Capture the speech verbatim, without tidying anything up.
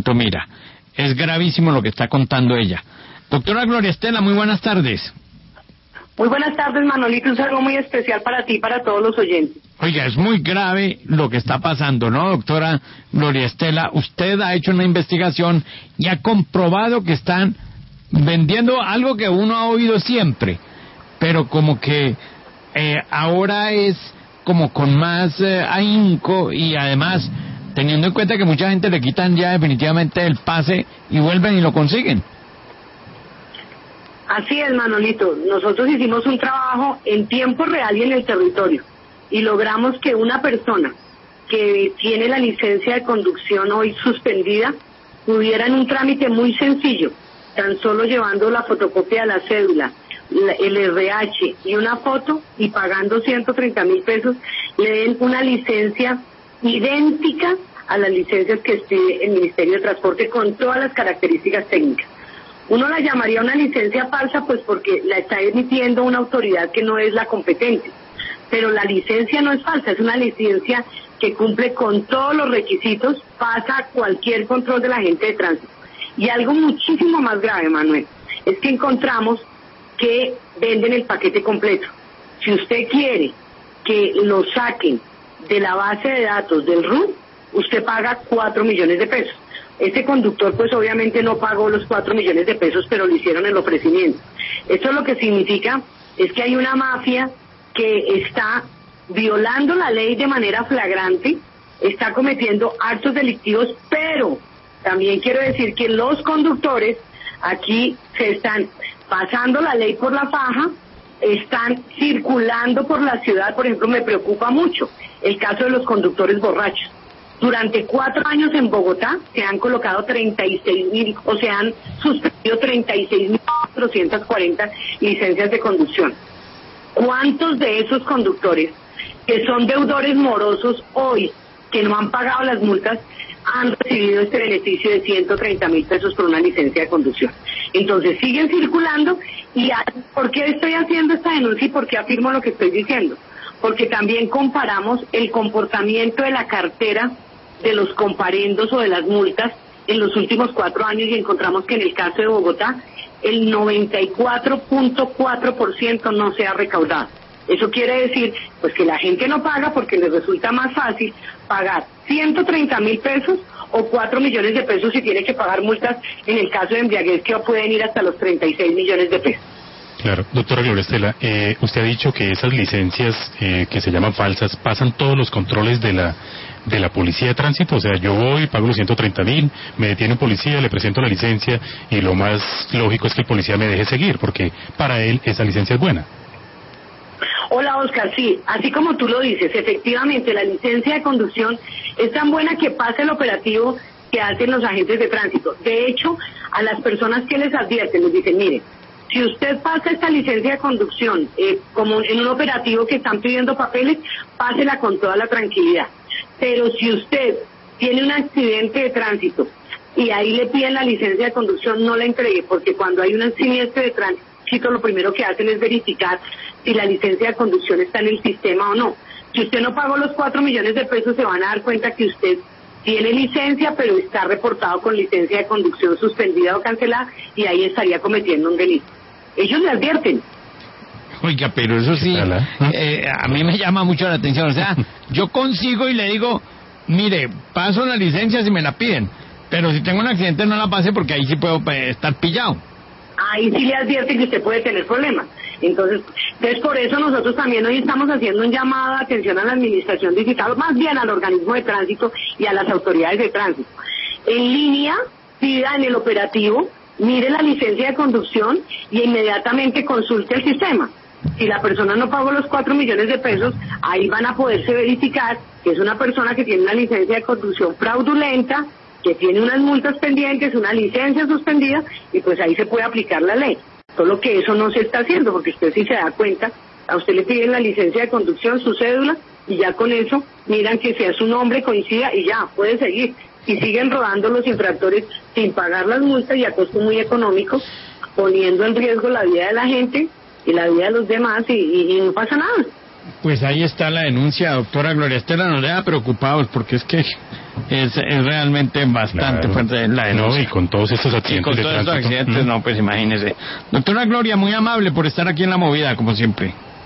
punto mira. Es gravísimo lo que está contando ella. Doctora Gloria Estela, muy buenas tardes. Muy buenas tardes, Manolito, un saludo muy especial para ti y para todos los oyentes. Oiga, es muy grave lo que está pasando, ¿no, doctora Gloria Estela? Usted ha hecho una investigación y ha comprobado que están vendiendo algo que uno ha oído siempre, pero como que eh, ahora es como con más eh, ahínco y además teniendo en cuenta que mucha gente le quitan ya definitivamente el pase y vuelven y lo consiguen. Así es, Manolito. Nosotros hicimos un trabajo en tiempo real y en el territorio y logramos que una persona que tiene la licencia de conducción hoy suspendida pudiera en un trámite muy sencillo, tan solo llevando la fotocopia de la cédula, la, el R H y una foto y pagando ciento treinta mil pesos, le den una licencia idéntica a las licencias que expide el Ministerio de Transporte con todas las características técnicas. Uno la llamaría una licencia falsa pues porque la está emitiendo una autoridad que no es la competente, pero la licencia no es falsa, es una licencia que cumple con todos los requisitos, pasa cualquier control del agente de tránsito. Y algo muchísimo más grave, Manuel, es que encontramos que venden el paquete completo. Si usted quiere que lo saquen de la base de datos del R U, usted paga cuatro millones de pesos. Este conductor pues obviamente no pagó los cuatro millones de pesos, pero le hicieron el ofrecimiento. Esto lo que significa es que hay una mafia que está violando la ley de manera flagrante, está cometiendo actos delictivos, pero también quiero decir que los conductores aquí se están pasando la ley por la faja, están circulando por la ciudad. Por ejemplo, me preocupa mucho el caso de los conductores borrachos. Durante cuatro años en Bogotá se han colocado treinta y seis mil, o se han suspendido treinta y seis mil cuatrocientas cuarenta licencias de conducción. ¿Cuántos de esos conductores que son deudores morosos hoy, que no han pagado las multas, han recibido este beneficio de ciento treinta mil pesos por una licencia de conducción? Entonces siguen circulando. ¿Y por qué estoy haciendo esta denuncia y por qué afirmo lo que estoy diciendo? Porque también comparamos el comportamiento de la cartera de los comparendos o de las multas en los últimos cuatro años y encontramos que en el caso de Bogotá el noventa y cuatro punto cuatro por ciento no se ha recaudado. Eso quiere decir pues que la gente no paga porque les resulta más fácil pagar ciento treinta mil pesos o cuatro millones de pesos si tiene que pagar multas en el caso de embriaguez que pueden ir hasta los treinta y seis millones de pesos. Claro, doctora Gloria Estela, eh, usted ha dicho que esas licencias eh, que se llaman falsas pasan todos los controles de la de la policía de tránsito. O sea, yo voy, pago los ciento treinta mil, me detiene un policía, le presento la licencia y lo más lógico es que el policía me deje seguir porque para él esa licencia es buena. Hola, Oscar, sí, así como tú lo dices, efectivamente la licencia de conducción es tan buena que pasa el operativo que hacen los agentes de tránsito. De hecho, a las personas que les advierten, les dicen, mire, si usted pasa esta licencia de conducción eh, como en un operativo que están pidiendo papeles, pásela con toda la tranquilidad. Pero si usted tiene un accidente de tránsito y ahí le piden la licencia de conducción, no la entregue, porque cuando hay un siniestro de tránsito, lo primero que hacen es verificar si la licencia de conducción está en el sistema o no. Si usted no pagó los cuatro millones de pesos, se van a dar cuenta que usted tiene licencia, pero está reportado con licencia de conducción suspendida o cancelada, y ahí estaría cometiendo un delito. Ellos le advierten. Oiga, pero eso sí, eh, a mí me llama mucho la atención. O sea, yo consigo y le digo, mire, paso la licencia si me la piden, pero si tengo un accidente no la pase porque ahí sí puedo eh, estar pillado. Ahí sí le advierten que usted puede tener problemas. Entonces, entonces por eso nosotros también hoy estamos haciendo un llamado de atención a la administración digital, más bien al organismo de tránsito y a las autoridades de tránsito. En línea, pida en el operativo, mire la licencia de conducción y inmediatamente consulte el sistema. Si la persona no pagó los cuatro millones de pesos, ahí van a poderse verificar que es una persona que tiene una licencia de conducción fraudulenta, que tiene unas multas pendientes, una licencia suspendida, y pues ahí se puede aplicar la ley. Solo que eso no se está haciendo, porque usted sí se da cuenta, a usted le piden la licencia de conducción, su cédula, y ya con eso miran que sea su nombre, coincida, y ya, puede seguir. Y siguen rodando los infractores sin pagar las multas y a costo muy económico, poniendo en riesgo la vida de la gente y la vida de los demás, y, y, y no pasa nada. Pues ahí está la denuncia, doctora Gloria Estela. Nos deja preocupados porque es que es, es realmente bastante Claro. fuerte la denuncia. No, y con todos estos Y accidentes con de todos estos tránsito. accidentes, Mm. no, pues imagínese. Doctora Gloria, muy amable por estar aquí en La Movida, como siempre.